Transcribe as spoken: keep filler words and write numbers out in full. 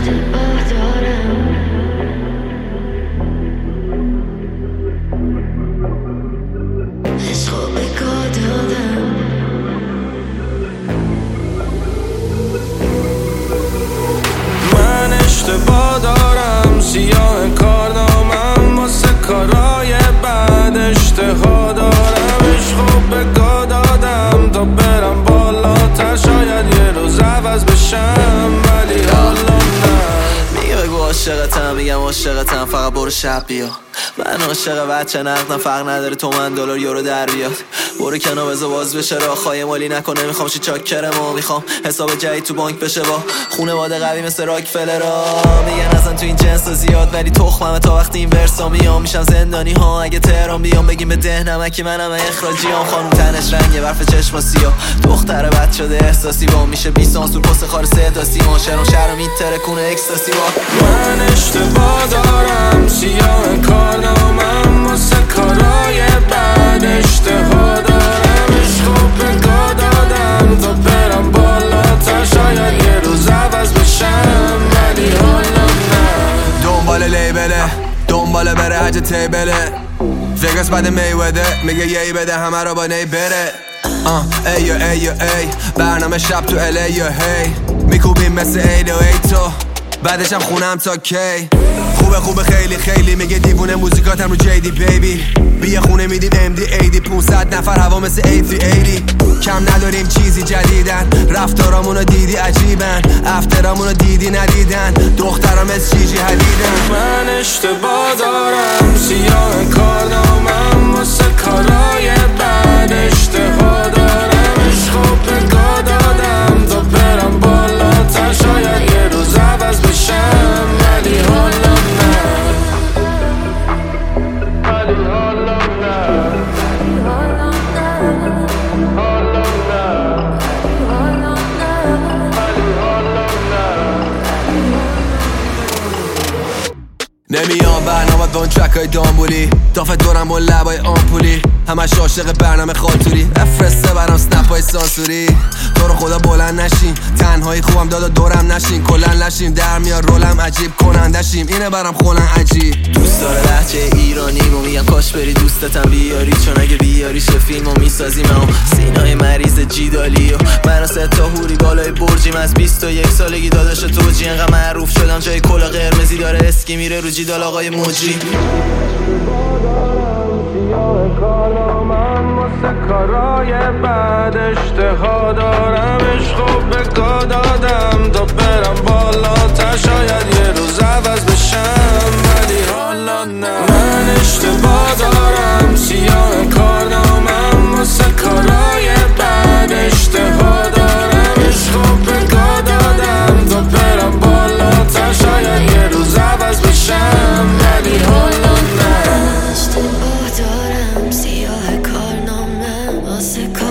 من اشتباه دارم، سیاه کارنامم واسه کارای بعد اشتها دارم. عشقو به گا دادم تا برم بالاتر، شاید یه روز عوض بشم ولی حالا نه. میگه بگو عاشقتم، میگم عاشقتم، فقط برو شب بیا. من عاشق بچه نقدم، فرق نداره تومن دلار یورو در بیاد. برو کنار بذار باز بشه راه، خواهی مالی نکنه، میخوام چی چاکرمو، میخوام حساب جدید تو بانک بشه با خونواده قوی مثل راکفلرا. میگن اصلا تو این جنس زیاد ولی تخممه، تا وقتی این ورسا میام میشم زندانی ها. اگه تهران بیام بگیم به ده نمکی منم اخراجیام. خانم تنش رنگه، برف چشم سیاه، دختر بد شده احساسی با میشه بی سانسور پست خار سه سیما. شهرم شهرم میتره کنه اکستاسی با. من اشتباه دارم، سیاه کارنامم واسه کارای بعد اشتها دارم. عشقو به گا دادم تا برم بالاتر، شاید یه روز عوض بشم ولی حالا نه. دنبال لیبله، دنبال بره حج تیبله. وگاس بعد میوده میگه یهی بده همه رو با نی بره. آه ایو ایو ای برنامه شب تو ال ای هی میکوبیم مثل ایل و ای تو، بعدش هم خونم تا کی. خوبه خوبه خیلی خیلی، میگه دیوونه موزیکاتم رو جیدی بیبی. بیا خونه میدیم ام دی ایدی، پونصد نفر هوا مثل ای تری ایدی. کم نداریم چیزی جدیدن، رفتارامونو دیدی عجیبن، افترامونو دیدی ندیدن، دخترام از چیجی حدیدن. من اشتباه دارم، سیاه کارنامم واسه کارای بعد اشتها دارم. عشقو به گا دادم تا برم بالاتر، شاید یه روز عوض بشم ولی حالا نه. ولی حالا نه. حالا نه. ولی حالا نه. نمیام برنامه دون ترک های دامبولی، دافت دورم با لبای آمپولی، همش عاشق برنامه خاطوری، افرسته برام سنپ های سانسوری. تو رو خدا بلند نشین، تنهایی خوبم دادا دورم نشین، کلن لشیم در میار رولم عجیب کنندشیم، اینه برام خولن عجیب. دوست داره لهجه ایرانی رو، میگم کاش بری دوستتم بیاری، چون اگه بیاری چه فیلمو میسازیم. اما سینای مریض جیدالی و من سه تا هوری بالای برجیم، از بیست و یک سالگی داداش توجی، انقدر معروف شدم جای کلا قرمزی داره اسکی میره رو جیدال آقای موجی. کارنامم واسه کارای بعد اشتها دارم. عشقو به گا دادم تا برم بالاتر، شاید یه روز عوض بشم ولی حالا نه. من اشتباه دارم، سیاه کارنامم واسه کارای بعد اشتها دارم. عشقو به گا دادم تا برم بالاتر، شاید یه روز عوض بشم ولی حالا نه. اشتباه دارم، سیاه کارنامه واسه